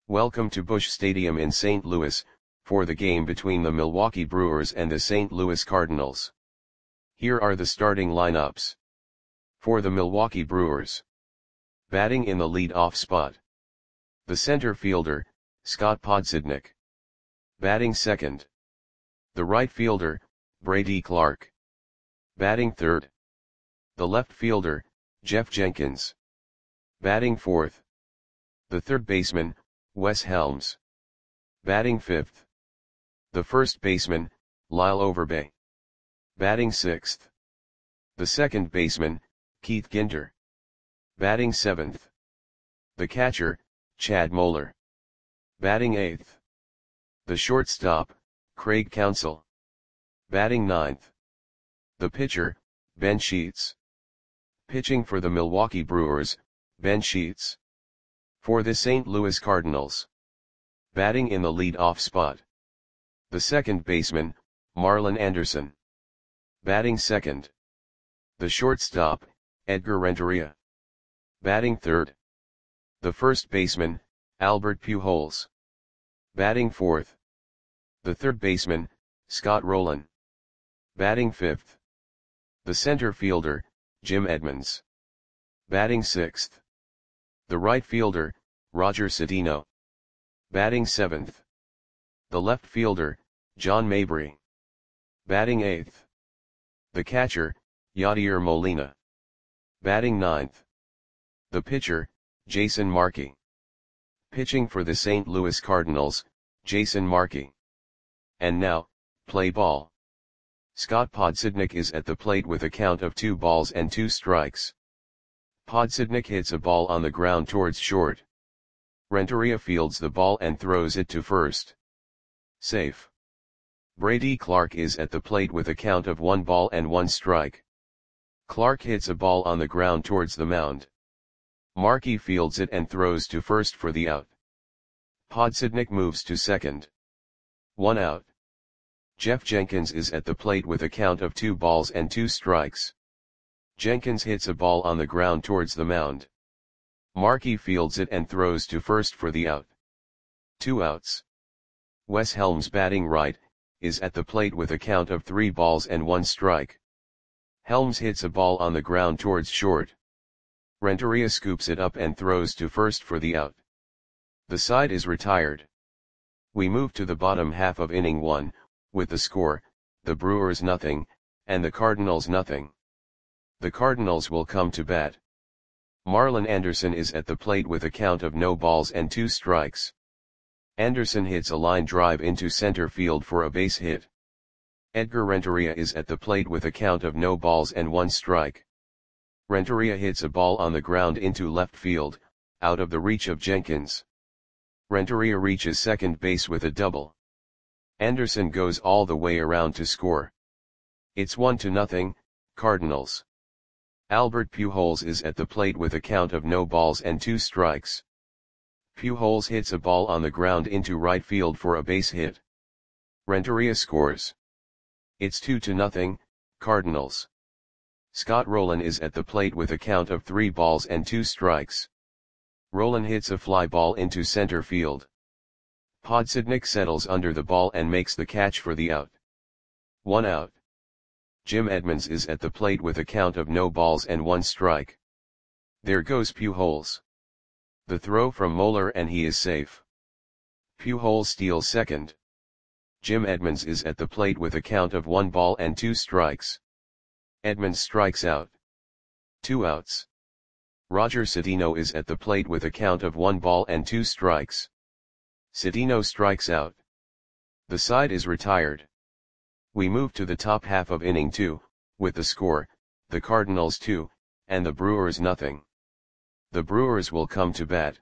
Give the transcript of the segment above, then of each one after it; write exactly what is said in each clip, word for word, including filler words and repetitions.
Welcome to Busch Stadium in Saint Louis, for the game between the Milwaukee Brewers and the Saint Louis Cardinals. Here are the starting lineups. For the Milwaukee Brewers. Batting in the lead-off spot. The center fielder, Scott Podsednik. Batting second. The right fielder, Brady Clark. Batting third. The left fielder, Jeff Jenkins. Batting fourth. The third baseman, Wes Helms. Batting fifth. The first baseman, Lyle Overbay. Batting sixth. The second baseman, Keith Ginter. Batting seventh. The catcher, Chad Moeller. Batting eighth. The shortstop, Craig Counsell. Batting ninth. The pitcher, Ben Sheets. Pitching for the Milwaukee Brewers, Ben Sheets. For the Saint Louis Cardinals. Batting in the lead-off spot. The second baseman, Marlon Anderson. Batting second. The shortstop, Edgar Renteria. Batting third. The first baseman, Albert Pujols. Batting fourth. The third baseman, Scott Rolen. Batting fifth. The center fielder, Jim Edmonds. Batting sixth. The right fielder, Roger Cedeno. Batting seventh. The left fielder, John Mabry. Batting eighth. The catcher, Yadier Molina. Batting ninth. The pitcher, Jason Markey. Pitching for the Saint Louis Cardinals, Jason Markey. And now, play ball. Scott Podsednik is at the plate with a count of two balls and two strikes. Podsednik hits a ball on the ground towards short. Renteria fields the ball and throws it to first. Safe. Brady Clark is at the plate with a count of one ball and one strike. Clark hits a ball on the ground towards the mound. Markey fields it and throws to first for the out. Podsednik moves to second. One out. Jeff Jenkins is at the plate with a count of two balls and two strikes. Jenkins hits a ball on the ground towards the mound. Markey fields it and throws to first for the out. Two outs. Wes Helms, batting right, is at the plate with a count of three balls and one strike. Helms hits a ball on the ground towards short. Renteria scoops it up and throws to first for the out. The side is retired. We move to the bottom half of inning one, with the score, the Brewers nothing, and the Cardinals nothing. The Cardinals will come to bat. Marlon Anderson is at the plate with a count of no balls and two strikes. Anderson hits a line drive into center field for a base hit. Edgar Renteria is at the plate with a count of no balls and one strike. Renteria hits a ball on the ground into left field, out of the reach of Jenkins. Renteria reaches second base with a double. Anderson goes all the way around to score. It's one to nothing, Cardinals. Albert Pujols is at the plate with a count of no balls and two strikes. Pujols hits a ball on the ground into right field for a base hit. Renteria scores. It's two to nothing, Cardinals. Scott Rolen is at the plate with a count of three balls and two strikes. Rolen hits a fly ball into center field. Podsednik settles under the ball and makes the catch for the out. One out. Jim Edmonds is at the plate with a count of no balls and one strike. There goes Pujols. The throw from Moeller and he is safe. Pujols steals second. Jim Edmonds is at the plate with a count of one ball and two strikes. Edmonds strikes out. Two outs. Roger Cedeno is at the plate with a count of one ball and two strikes. Cedeno strikes out. The side is retired. We move to the top half of inning two, with the score, the Cardinals two, and the Brewers nothing. The Brewers will come to bat.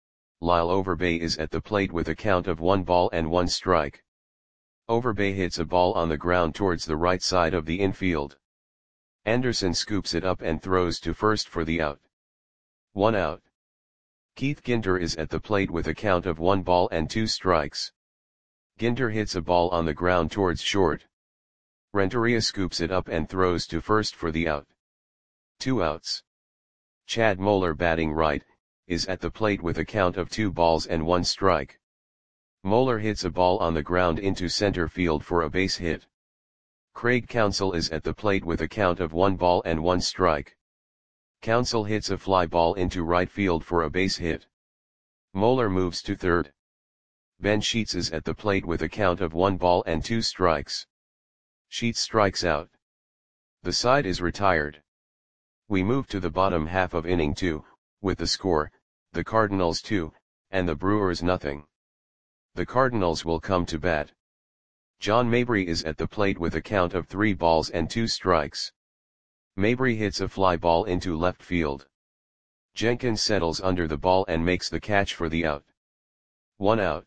Lyle Overbay is at the plate with a count of one ball and one strike. Overbay hits a ball on the ground towards the right side of the infield. Anderson scoops it up and throws to first for the out. One out. Keith Ginter is at the plate with a count of one ball and two strikes. Ginter hits a ball on the ground towards short. Renteria scoops it up and throws to first for the out. Two outs. Chad Moeller, batting right, is at the plate with a count of two balls and one strike. Moeller hits a ball on the ground into center field for a base hit. Craig Counsell is at the plate with a count of one ball and one strike. Counsell hits a fly ball into right field for a base hit. Moeller moves to third. Ben Sheets is at the plate with a count of one ball and two strikes. Sheets strikes out. The side is retired. We move to the bottom half of inning two, with the score, the Cardinals two, and the Brewers nothing. The Cardinals will come to bat. John Mabry is at the plate with a count of three balls and two strikes. Mabry hits a fly ball into left field. Jenkins settles under the ball and makes the catch for the out. One out.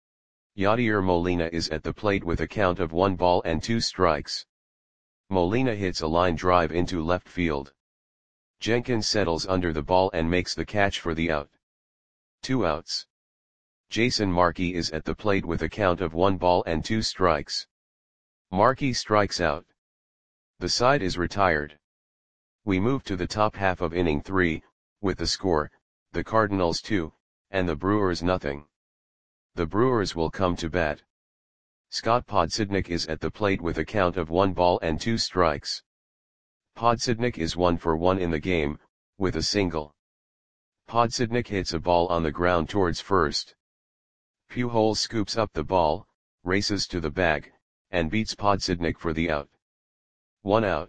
Yadier Molina is at the plate with a count of one ball and two strikes. Molina hits a line drive into left field. Jenkins settles under the ball and makes the catch for the out. Two outs. Jason Markey is at the plate with a count of one ball and two strikes. Markey strikes out. The side is retired. We move to the top half of inning three, with the score, the Cardinals two, and the Brewers nothing. The Brewers will come to bat. Scott Podsednik is at the plate with a count of one ball and two strikes. Podsednik is one for one in the game, with a single. Podsednik hits a ball on the ground towards first. Pujols scoops up the ball, races to the bag, and beats Podsednik for the out. One out.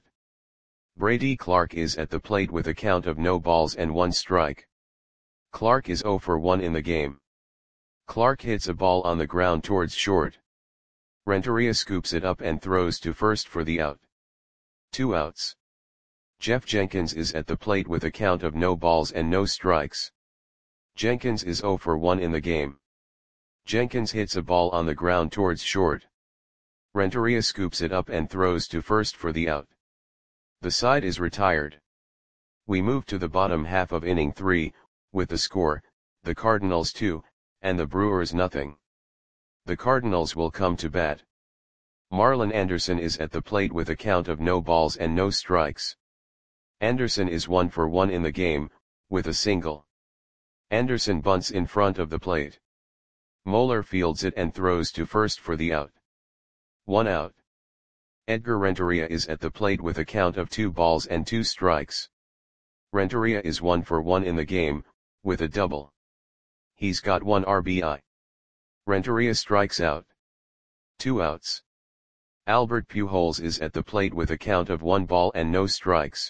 Brady Clark is at the plate with a count of no balls and one strike. Clark is zero for one in the game. Clark hits a ball on the ground towards short. Renteria scoops it up and throws to first for the out. Two outs. Jeff Jenkins is at the plate with a count of no balls and no strikes. Jenkins is zero for one in the game. Jenkins hits a ball on the ground towards short. Renteria scoops it up and throws to first for the out. The side is retired. We move to the bottom half of inning three, with the score, the Cardinals two, and the Brewers nothing. The Cardinals will come to bat. Marlon Anderson is at the plate with a count of no balls and no strikes. Anderson is one for one in the game, with a single. Anderson bunts in front of the plate. Moeller fields it and throws to first for the out. One out. Edgar Renteria is at the plate with a count of two balls and two strikes. Renteria is one for one in the game, with a double. He's got one R B I. Renteria strikes out. Two outs. Albert Pujols is at the plate with a count of one ball and no strikes.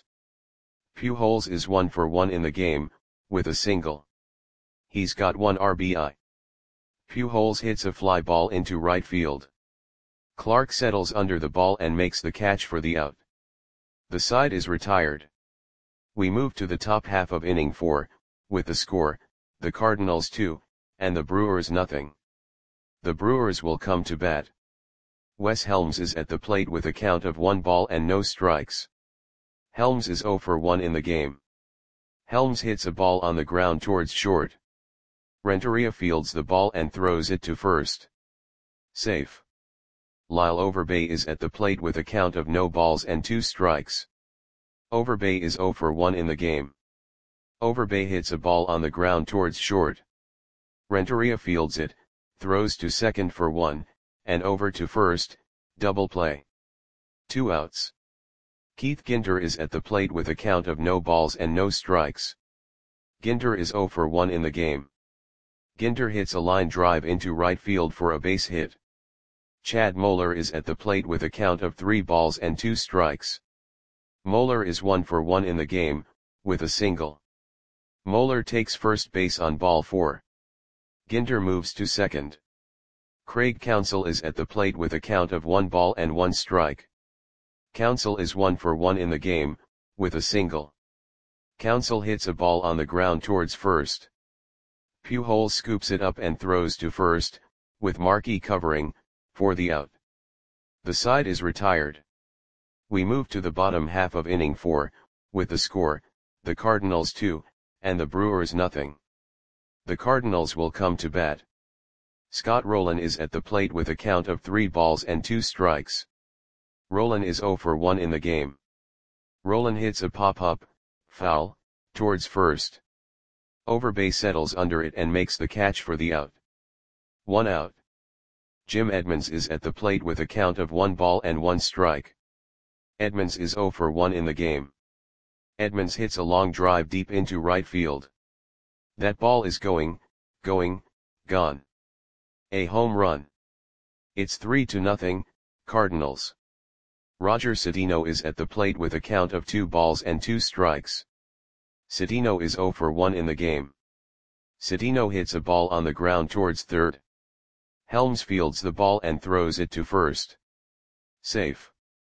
Pujols is one for one in the game, with a single. He's got one R B I. Pujols hits a fly ball into right field. Clark settles under the ball and makes the catch for the out. The side is retired. We move to the top half of inning four, with the score, the Cardinals two, and the Brewers nothing. The Brewers will come to bat. Wes Helms is at the plate with a count of one ball and no strikes. Helms is zero for one in the game. Helms hits a ball on the ground towards short. Renteria fields the ball and throws it to first. Safe. Lyle Overbay is at the plate with a count of no balls and two strikes. Overbay is zero for one in the game. Overbay hits a ball on the ground towards short. Renteria fields it, throws to second for one, and over to first, double play. Two outs. Keith Ginter is at the plate with a count of no balls and no strikes. Ginter is zero for one in the game. Ginter hits a line drive into right field for a base hit. Chad Moeller is at the plate with a count of three balls and two strikes. Moeller is one for one in the game, with a single. Moeller takes first base on ball four. Ginter moves to second. Craig Counsell is at the plate with a count of one ball and one strike. Counsell is one for one in the game, with a single. Counsell hits a ball on the ground towards first. Pujols scoops it up and throws to first, with Markey covering, for the out. The side is retired. We move to the bottom half of inning four, with the score, the Cardinals two, and the Brewers nothing. The Cardinals will come to bat. Scott Rolen is at the plate with a count of three balls and two strikes. Rolen is zero for one in the game. Rolen hits a pop-up, foul, towards first. Overbay settles under it and makes the catch for the out. One out. Jim Edmonds is at the plate with a count of one ball and one strike. Edmonds is zero for one in the game. Edmonds hits a long drive deep into right field. That ball is going, going, gone. A home run. It's three to nothing, Cardinals. Roger Cedeno is at the plate with a count of two balls and two strikes. Cedeno is zero for one in the game. Cedeno hits a ball on the ground towards third. Helms fields the ball and throws it to first. Safe.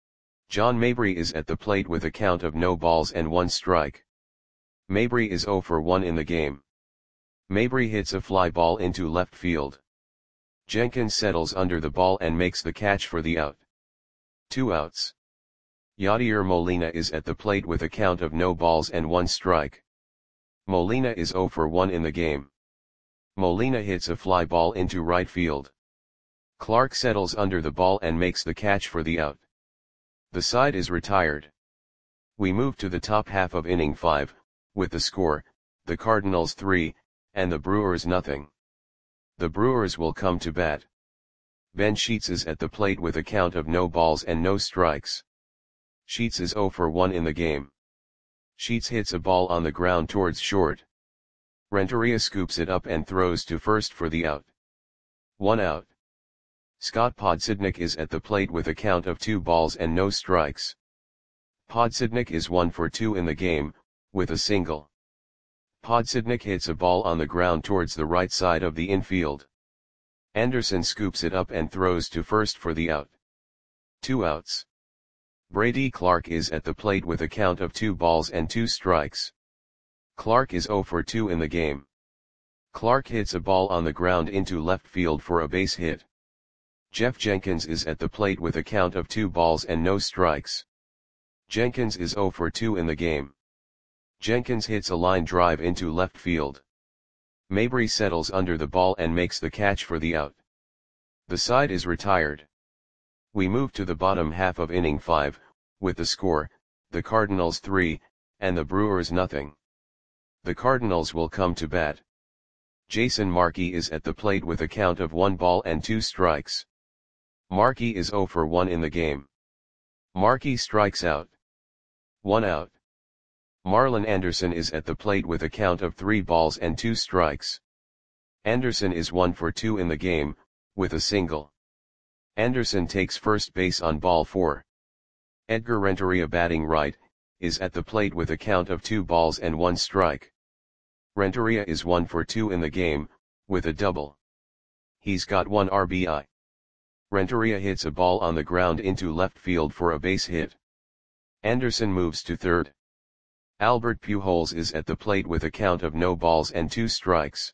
John Mabry is at the plate with a count of no balls and one strike. Mabry is zero for one in the game. Mabry hits a fly ball into left field. Jenkins settles under the ball and makes the catch for the out. Two outs. Yadier Molina is at the plate with a count of no balls and one strike. Molina is zero for one in the game. Molina hits a fly ball into right field. Clark settles under the ball and makes the catch for the out. The side is retired. We move to the top half of inning five, with the score, the Cardinals three, and the Brewers nothing. The Brewers will come to bat. Ben Sheets is at the plate with a count of no balls and no strikes. Sheets is zero for one in the game. Sheets hits a ball on the ground towards short. Renteria scoops it up and throws to first for the out. One out. Scott Podsednik is at the plate with a count of two balls and no strikes. Podsednik is one for two in the game, with a single. Podsednik hits a ball on the ground towards the right side of the infield. Anderson scoops it up and throws to first for the out. Two outs. Brady Clark is at the plate with a count of two balls and two strikes. Clark is zero for two in the game. Clark hits a ball on the ground into left field for a base hit. Jeff Jenkins is at the plate with a count of two balls and no strikes. Jenkins is zero for two in the game. Jenkins hits a line drive into left field. Mabry settles under the ball and makes the catch for the out. The side is retired. We move to the bottom half of inning five, with the score, the Cardinals three, and the Brewers nothing. The Cardinals will come to bat. Jason Markey is at the plate with a count of one ball and two strikes. Markey is zero for one in the game. Markey strikes out. One out. Marlon Anderson is at the plate with a count of three balls and two strikes. Anderson is one for two in the game, with a single. Anderson takes first base on ball four. Edgar Renteria, batting right, is at the plate with a count of two balls and one strike. Renteria is one for two in the game, with a double. He's got one R B I. Renteria hits a ball on the ground into left field for a base hit. Anderson moves to third. Albert Pujols is at the plate with a count of no balls and two strikes.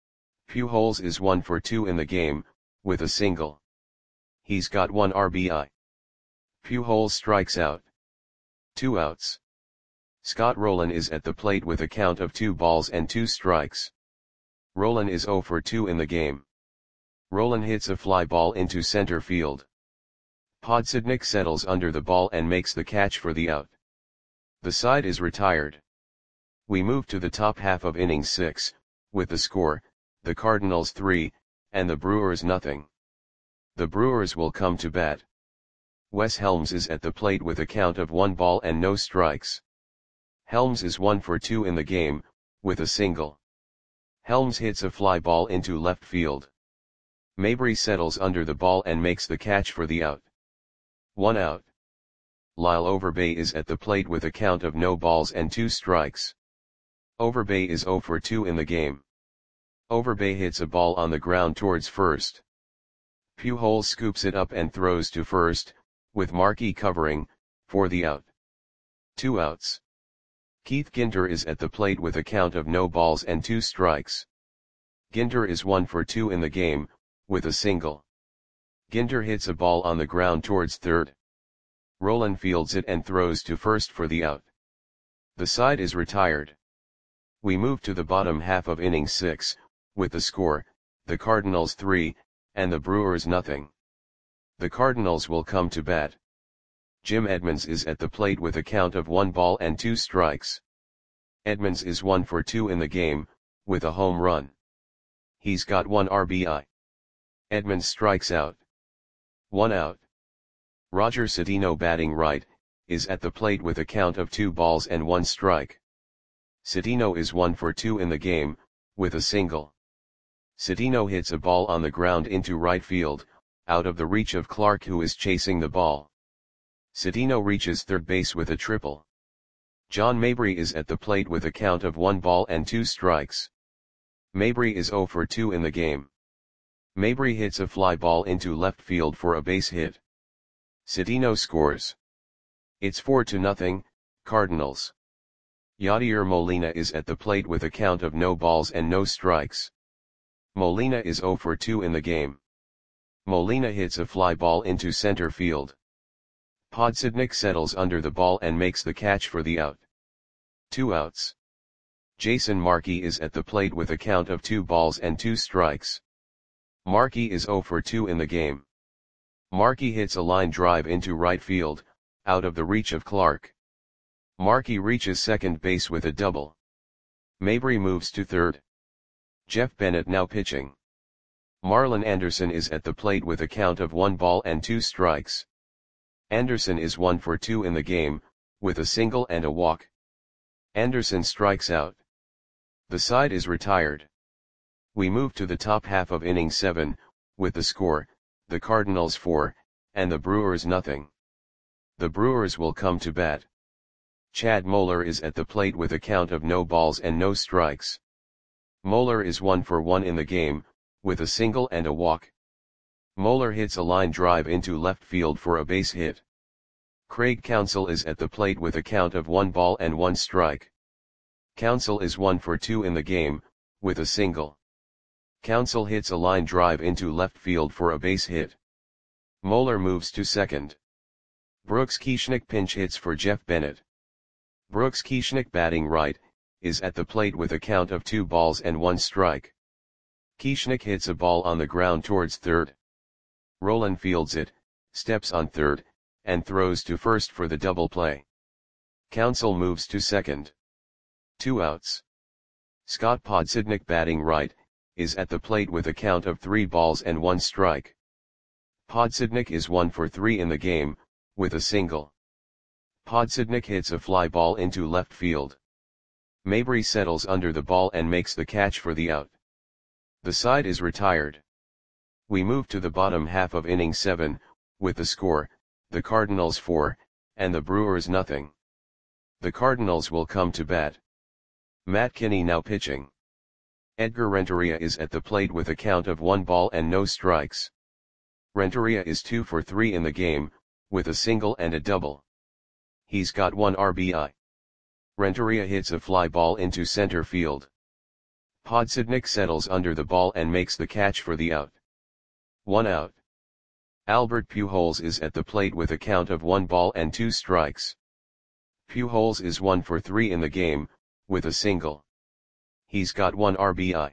Pujols is one for two in the game, with a single. He's got one R B I. Pujols strikes out. Two outs. Scott Rowland is at the plate with a count of two balls and two strikes. Rowland is zero for two in the game. Rowland hits a fly ball into center field. Podsednik settles under the ball and makes the catch for the out. The side is retired. We move to the top half of inning six, with the score, the Cardinals three, and the Brewers nothing. The Brewers will come to bat. Wes Helms is at the plate with a count of one ball and no strikes. Helms is one for two in the game, with a single. Helms hits a fly ball into left field. Mabry settles under the ball and makes the catch for the out. One out. Lyle Overbay is at the plate with a count of no balls and two strikes. Overbay is zero for two in the game. Overbay hits a ball on the ground towards first. Pujols scoops it up and throws to first, with Markey covering, for the out. Two outs. Keith Ginter is at the plate with a count of no balls and two strikes. Ginter is one for two in the game, with a single. Ginter hits a ball on the ground towards third. Rowland fields it and throws to first for the out. The side is retired. We move to the bottom half of inning six, with the score, the Cardinals three, and the Brewers nothing. The Cardinals will come to bat. Jim Edmonds is at the plate with a count of one ball and two strikes. Edmonds is one for two in the game, with a home run. He's got one R B I. Edmonds strikes out. One out. Roger Cedeno, batting right, is at the plate with a count of two balls and one strike. Cedeno is one for two in the game, with a single. Cedeno hits a ball on the ground into right field, out of the reach of Clark, who is chasing the ball. Cedeno reaches third base with a triple. John Mabry is at the plate with a count of one ball and two strikes. Mabry is zero for two in the game. Mabry hits a fly ball into left field for a base hit. Cedeno scores. It's four to nothing, Cardinals. Yadier Molina is at the plate with a count of no balls and no strikes. Molina is zero for two in the game. Molina hits a fly ball into center field. Podsednik settles under the ball and makes the catch for the out. Two outs. Jason Markey is at the plate with a count of two balls and two strikes. Markey is zero for two in the game. Markey hits a line drive into right field, out of the reach of Clark. Markey reaches second base with a double. Mabry moves to third. Jeff Bennett now pitching. Marlon Anderson is at the plate with a count of one ball and two strikes. Anderson is one for two in the game, with a single and a walk. Anderson strikes out. The side is retired. We move to the top half of inning seven, with the score, the Cardinals four, and the Brewers nothing. The Brewers will come to bat. Chad Moeller is at the plate with a count of no balls and no strikes. Moeller is one for one in the game, with a single and a walk. Moeller hits a line drive into left field for a base hit. Craig Counsell is at the plate with a count of one ball and one strike. Counsell is one for two in the game, with a single. Counsell hits a line drive into left field for a base hit. Moeller moves to second. Brooks Kieschnick pinch hits for Jeff Bennett. Brooks Kieschnick, batting right, is at the plate with a count of two balls and one strike. Kieschnick hits a ball on the ground towards third. Rolen fields it, steps on third, and throws to first for the double play. Counsell moves to second. Two outs. Scott Podsednik, batting right, is at the plate with a count of three balls and one strike. Podsednik is one for three in the game, with a single. Podsednik hits a fly ball into left field. Mabry settles under the ball and makes the catch for the out. The side is retired. We move to the bottom half of inning seven, with the score, the Cardinals four, and the Brewers nothing. The Cardinals will come to bat. Matt Kinney now pitching. Edgar Renteria is at the plate with a count of one ball and no strikes. Renteria is two for three in the game, with a single and a double. He's got one R B I. Renteria hits a fly ball into center field. Podsednik settles under the ball and makes the catch for the out. One out. Albert Pujols is at the plate with a count of one ball and two strikes. Pujols is one for three in the game, with a single. He's got one R B I.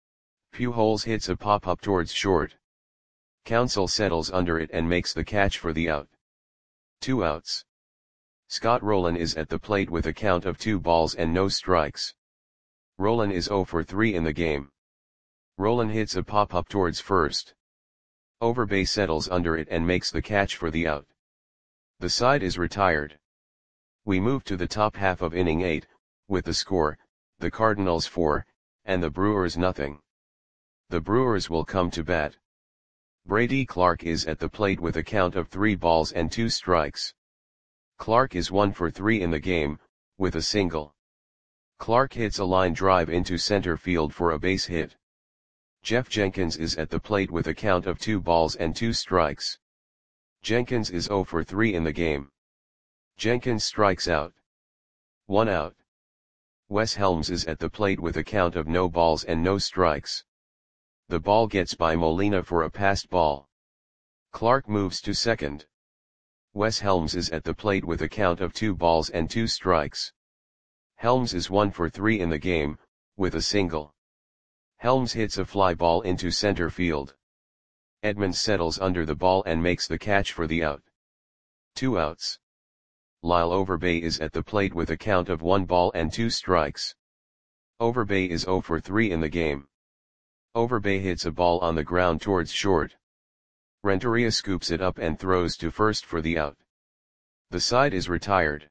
Pujols hits a pop-up towards short. Counsell settles under it and makes the catch for the out. Two outs. Scott Rolen is at the plate with a count of two balls and no strikes. Rolen is zero for three in the game. Rolen hits a pop-up towards first. Overbay settles under it and makes the catch for the out. The side is retired. We move to the top half of inning eight, with the score, the Cardinals four, and the Brewers nothing. The Brewers will come to bat. Brady Clark is at the plate with a count of three balls and two strikes. Clark is one for three in the game, with a single. Clark hits a line drive into center field for a base hit. Jeff Jenkins is at the plate with a count of two balls and two strikes. Jenkins is zero for three in the game. Jenkins strikes out. One out. Wes Helms is at the plate with a count of no balls and no strikes. The ball gets by Molina for a passed ball. Clark moves to second. Wes Helms is at the plate with a count of two balls and two strikes. Helms is one for three in the game, with a single. Helms hits a fly ball into center field. Edmonds settles under the ball and makes the catch for the out. Two outs. Lyle Overbay is at the plate with a count of one ball and two strikes. Overbay is zero for three in the game. Overbay hits a ball on the ground towards short. Renteria scoops it up and throws to first for the out. The side is retired.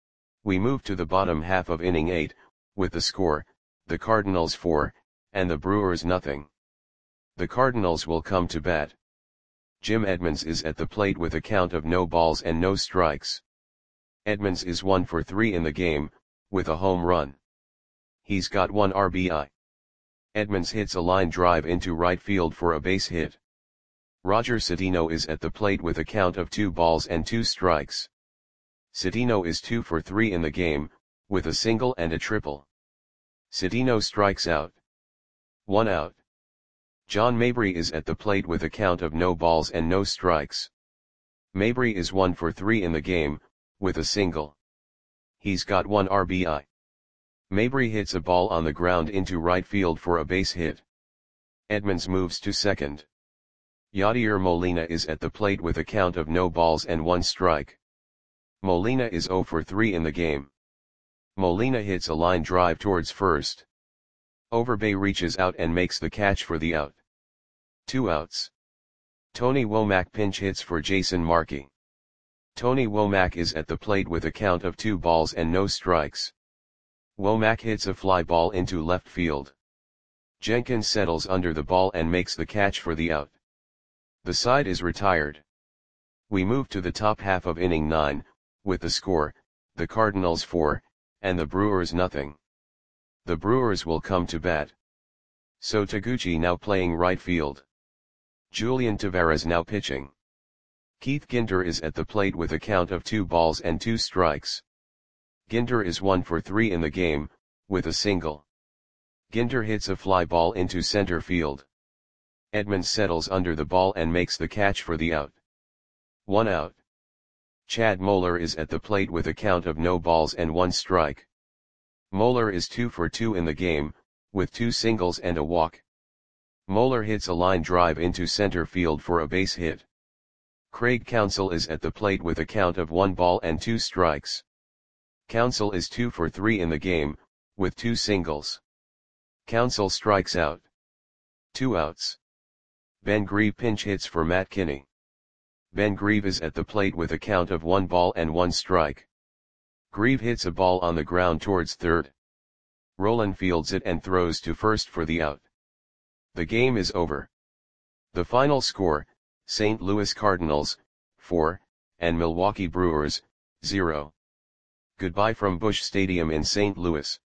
We move to the bottom half of inning eight, with the score, the Cardinals four, and the Brewers nothing. The Cardinals will come to bat. Jim Edmonds is at the plate with a count of no balls and no strikes. Edmonds is one for three in the game, with a home run. He's got one R B I. Edmonds hits a line drive into right field for a base hit. Roger Cedeno is at the plate with a count of two balls and two strikes. Cedeno is two for three in the game, with a single and a triple. Cedeno strikes out. One out. John Mabry is at the plate with a count of no balls and no strikes. Mabry is one for three in the game, with a single. He's got one R B I. Mabry hits a ball on the ground into right field for a base hit. Edmonds moves to second. Yadier Molina is at the plate with a count of no balls and one strike. Molina is zero for three in the game. Molina hits a line drive towards first. Overbay reaches out and makes the catch for the out. Two outs. Tony Womack pinch hits for Jason Markey. Tony Womack is at the plate with a count of two balls and no strikes. Womack hits a fly ball into left field. Jenkins settles under the ball and makes the catch for the out. The side is retired. We move to the top half of inning nine, with the score, the Cardinals four, and the Brewers nothing. The Brewers will come to bat. So Taguchi now playing right field. Julian Tavares now pitching. Keith Ginter is at the plate with a count of two balls and two strikes. Ginter is one for three in the game, with a single. Ginter hits a fly ball into center field. Edmonds settles under the ball and makes the catch for the out. One out. Chad Moeller is at the plate with a count of no balls and one strike. Moeller is two for two in the game, with two singles and a walk. Moeller hits a line drive into center field for a base hit. Craig Counsell is at the plate with a count of one ball and two strikes. Counsell is two for three in the game, with two singles. Counsell strikes out. Two outs. Ben Grieve pinch hits for Matt Kinney. Ben Grieve is at the plate with a count of one ball and one strike. Grieve hits a ball on the ground towards third. Rolen fields it and throws to first for the out. The game is over. The final score, Saint Louis Cardinals, four, and Milwaukee Brewers, zero. Goodbye from Busch Stadium in Saint Louis.